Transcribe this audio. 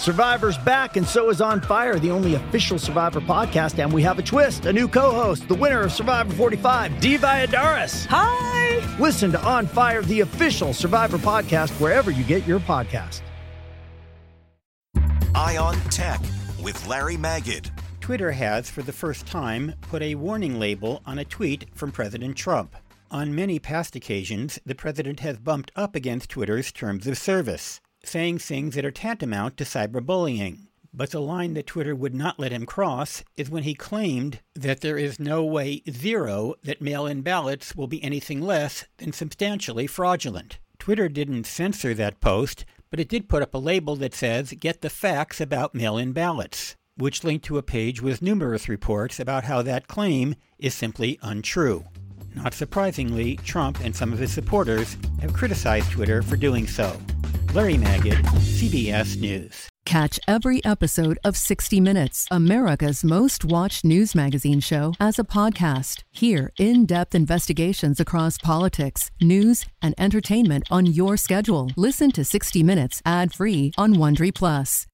Survivor's back, and so is On Fire, the only official Survivor podcast, and we have a twist, a new co-host, the winner of Survivor 45, Dee Valladares. Hi! Listen to On Fire, the official Survivor podcast, wherever you get your podcast. Eye on Tech with Larry Magid. Twitter has, for the first time, put a warning label on a tweet from President Trump. On many past occasions, the president has bumped up against Twitter's terms of service, saying things that are tantamount to cyberbullying. But the line that Twitter would not let him cross is when he claimed that there is no way, zero, that mail-in ballots will be anything less than substantially fraudulent. Twitter didn't censor that post, but it did put up a label that says, "Get the facts about mail-in ballots," which linked to a page with numerous reports about how that claim is simply untrue. Not surprisingly, Trump and some of his supporters have criticized Twitter for doing so. Larry Magid, CBS News. Catch every episode of 60 Minutes, America's most watched news magazine show, as a podcast. Hear in-depth investigations across politics, news, and entertainment on your schedule. Listen to 60 Minutes ad-free on Wondery Plus.